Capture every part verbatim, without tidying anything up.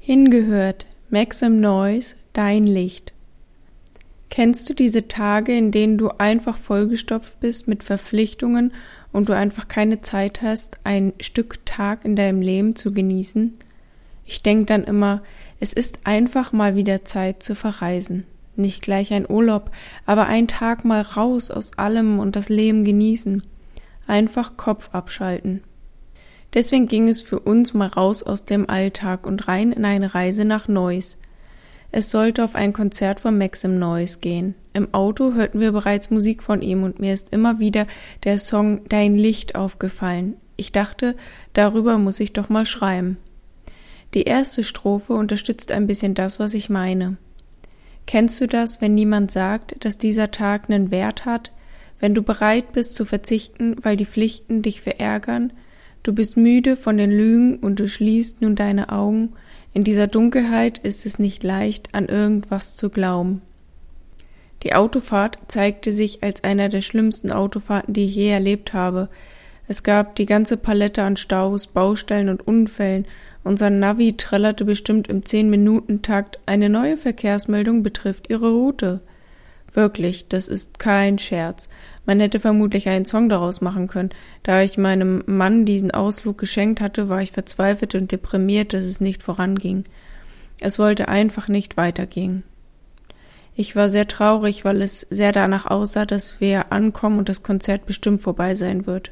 Hingehört, Maxim Noise, Dein Licht. Kennst du diese Tage, in denen du einfach vollgestopft bist mit Verpflichtungen und du einfach keine Zeit hast, ein Stück Tag in deinem Leben zu genießen? Ich denke dann immer, es ist einfach mal wieder Zeit zu verreisen. Nicht gleich ein Urlaub, aber einen Tag mal raus aus allem und das Leben genießen. Einfach Kopf abschalten. Deswegen ging es für uns mal raus aus dem Alltag und rein in eine Reise nach Neuss. Es sollte auf ein Konzert von Maxim Noise gehen. Im Auto hörten wir bereits Musik von ihm und mir ist immer wieder der Song Dein Licht aufgefallen. Ich dachte, darüber muss ich doch mal schreiben. Die erste Strophe unterstützt ein bisschen das, was ich meine. Kennst du das, wenn niemand sagt, dass dieser Tag einen Wert hat? Wenn du bereit bist zu verzichten, weil die Pflichten dich verärgern? Du bist müde von den Lügen und du schließt nun deine Augen. In dieser Dunkelheit ist es nicht leicht, an irgendwas zu glauben. Die Autofahrt zeigte sich als einer der schlimmsten Autofahrten, die ich je erlebt habe. Es gab die ganze Palette an Staus, Baustellen und Unfällen. Unser Navi trällerte bestimmt im zehn-Minuten-Takt. Eine neue Verkehrsmeldung betrifft Ihre Route. Wirklich, das ist kein Scherz. Man hätte vermutlich einen Song daraus machen können. Da ich meinem Mann diesen Ausflug geschenkt hatte, war ich verzweifelt und deprimiert, dass es nicht voranging. Es wollte einfach nicht weitergehen. Ich war sehr traurig, weil es sehr danach aussah, dass wir ankommen und das Konzert bestimmt vorbei sein wird.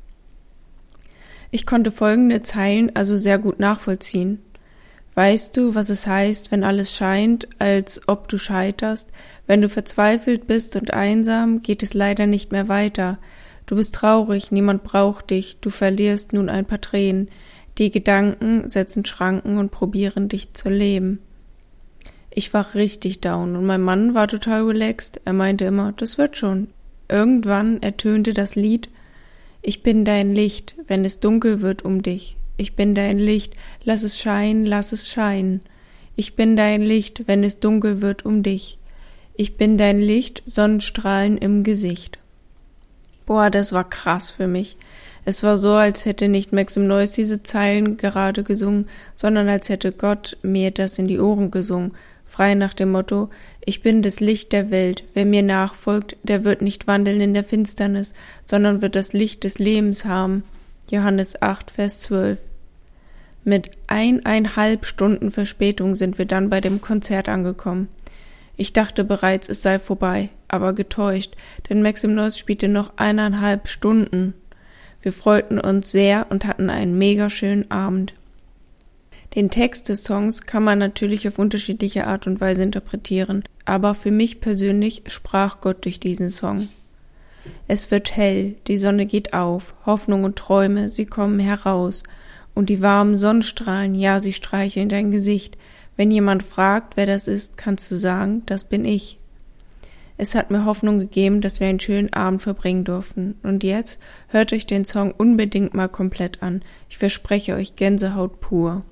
Ich konnte folgende Zeilen also sehr gut nachvollziehen. Weißt du, was es heißt, wenn alles scheint, als ob du scheiterst? Wenn du verzweifelt bist und einsam, geht es leider nicht mehr weiter. Du bist traurig, niemand braucht dich, du verlierst nun ein paar Tränen. Die Gedanken setzen Schranken und probieren dich zu leben. Ich war richtig down und mein Mann war total relaxed. Er meinte immer, das wird schon. Irgendwann ertönte das Lied: Ich bin dein Licht, wenn es dunkel wird um dich. Ich bin dein Licht, lass es scheinen, lass es scheinen. Ich bin dein Licht, wenn es dunkel wird um dich. Ich bin dein Licht, Sonnenstrahlen im Gesicht. Boah, das war krass für mich. Es war so, als hätte nicht Maxim Noise diese Zeilen gerade gesungen, sondern als hätte Gott mir das in die Ohren gesungen, frei nach dem Motto: Ich bin das Licht der Welt, wer mir nachfolgt, der wird nicht wandeln in der Finsternis, sondern wird das Licht des Lebens haben. Johannes acht, Vers zwölf. Mit eineinhalb Stunden Verspätung sind wir dann bei dem Konzert angekommen. Ich dachte bereits, es sei vorbei, aber getäuscht, denn Maxim Noise spielte noch eineinhalb Stunden. Wir freuten uns sehr und hatten einen mega schönen Abend. Den Text des Songs kann man natürlich auf unterschiedliche Art und Weise interpretieren, aber für mich persönlich sprach Gott durch diesen Song. Es wird hell, die Sonne geht auf, Hoffnung und Träume, sie kommen heraus, und die warmen Sonnenstrahlen, ja, sie streicheln dein Gesicht. Wenn jemand fragt, wer das ist, kannst du sagen, das bin ich. Es hat mir Hoffnung gegeben, dass wir einen schönen Abend verbringen durften. Und jetzt hört euch den Song unbedingt mal komplett an. Ich verspreche euch Gänsehaut pur.